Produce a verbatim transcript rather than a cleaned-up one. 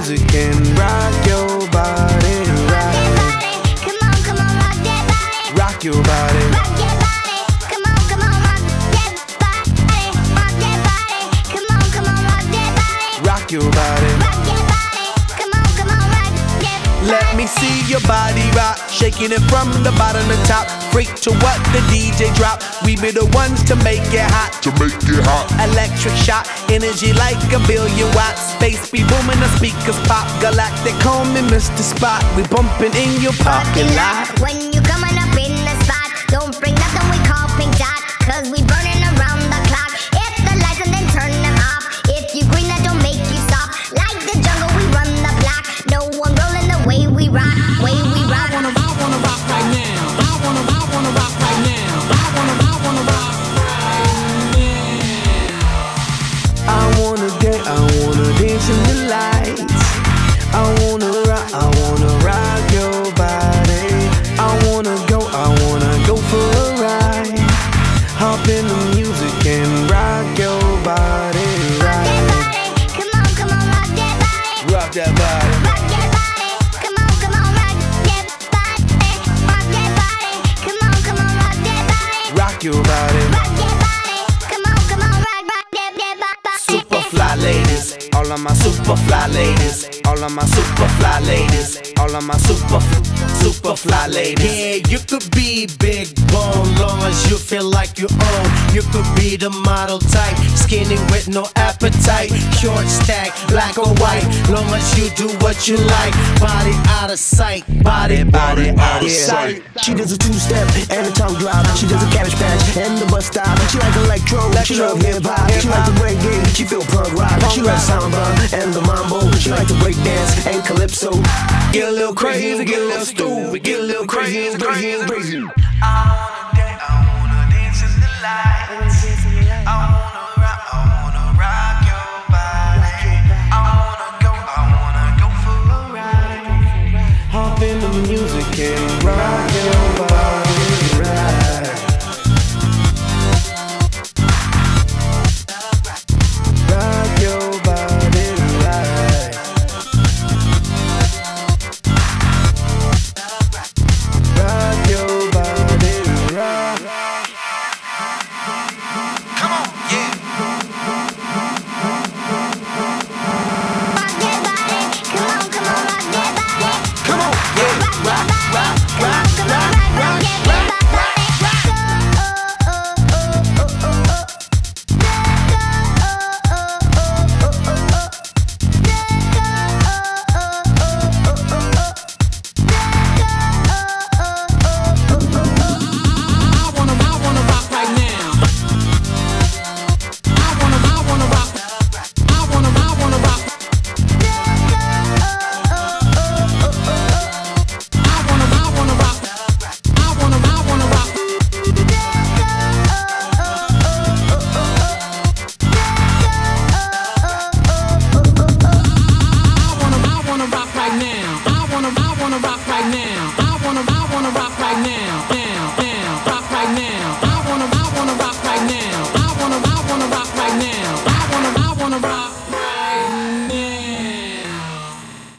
music and rock your body right. Come on, come on, rock that body. Rock your body. Rock that body. Come on, come on, rock that body. Rock that body. Come on, come on, rock that body. Rock your body. Rock that body. Come on, come on, rock that body. Let me see your body rock, shaking it from the bottom to top. Freak to what the D J drop. We be the ones to make it hot. To make it hot. Electric shock, energy like a billion watts. Space be booming, the speakers pop. Galactic, call me Mister Spot. We bumping in your parking lot. When you coming up in the spot, don't bring nothing we call pink dot, cause we burning around the clock. Hit the lights and then turn them off. If you green, that don't make you stop. Like the jungle, we run the block. No one rolling the way we rock, way we rock. I wanna, I wanna rock right now. I wanna, I wanna rock right now. I wanna, I wanna rock right now. I wanna dance, I wanna dance in the lights. I wanna rock, I wanna rock your body. I wanna go, I wanna go for a ride. Hop in the music and rock your body right. Come on, come on, rock that body. Rock that body. Rock that body. Come on, come on, rock that body. Rock that body. Come on, come on, rock that body. Rock your body. Rock that body. Come on, come on, rock, rock that, that body. Super fly ladies, all of my super fly ladies, all of my super fly ladies, all of my super, super fly ladies. Yeah, you could be big bone, long as you feel like you own. You could be the model type, skinny with no appetite. Short stack, black or white, long as you do what you like. Body out of sight, body, body out of sight. She does a two-step and a tongue drop. She does a cabbage patch and the bus stop. She like electro, she love hip-hop. She like the reggae, she feel punk rock. She like samba and the mambo. She like to break dance and calypso. Get a little crazy, get a little stupid, get a little crazy, crazy, crazy. I wanna dance, I wanna dance in the lights. I wanna